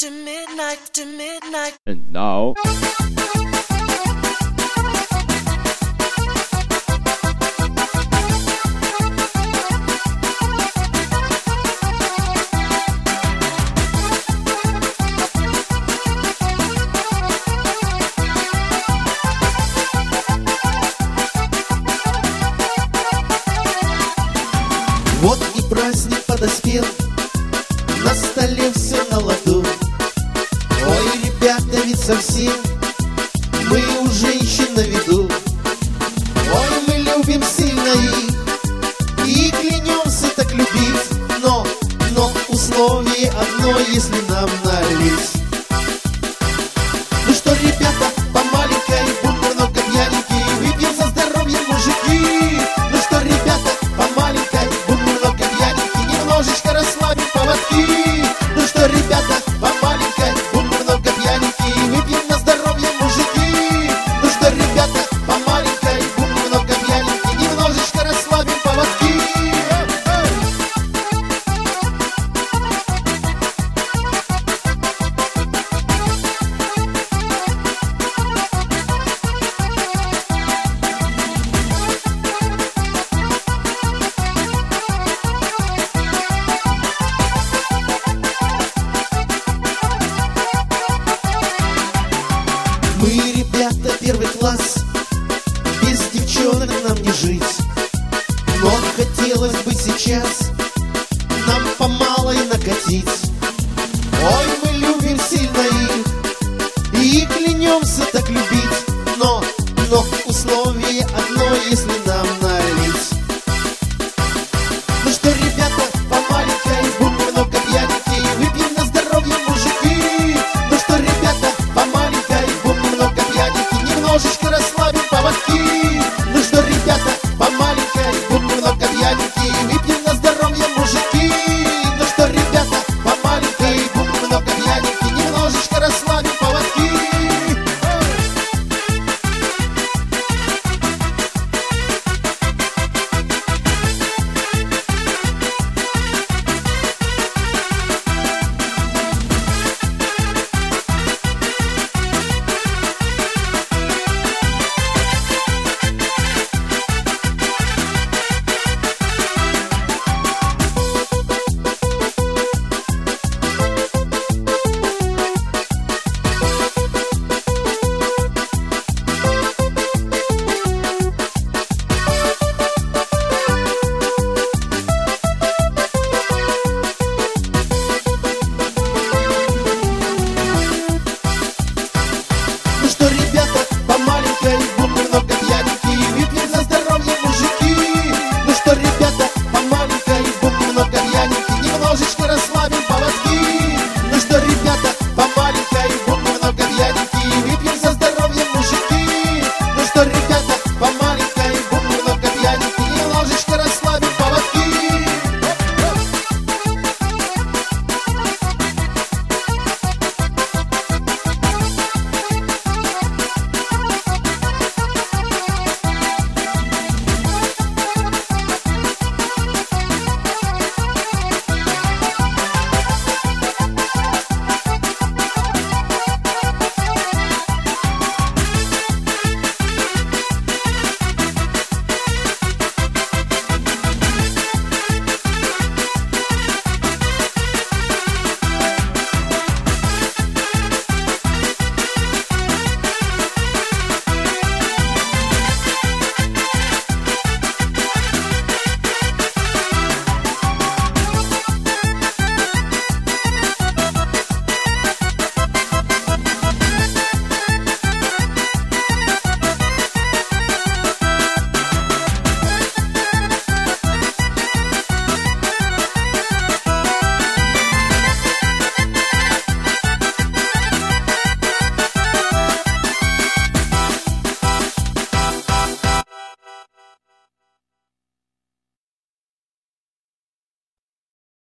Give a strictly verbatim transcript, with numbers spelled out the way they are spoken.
to midnight, to midnight. And now, вот и праздник подоспел, на столе все на ладу. Ой, ребята, ведь совсем мы у женщин на виду. Ой, мы любим сильно их и клянемся так любить, но, но условие одно, если нам налить. Ну что, ребята, по маленькой будем много пьяненькие, выпьем за здоровье, мужики. Ну что, ребята, по маленькой будем много пьяненькие, немножечко расслабим поводки. Ну что, ребята, по маленькой будем много пьяненькие, выпьем на здоровье, мужики. Ну что, ребята, по маленькой будем много пьяненькие, немножечко расслабим поводки. Мы, ребята, первый класс, без девчонок нам не жить. Но хотелось бы сейчас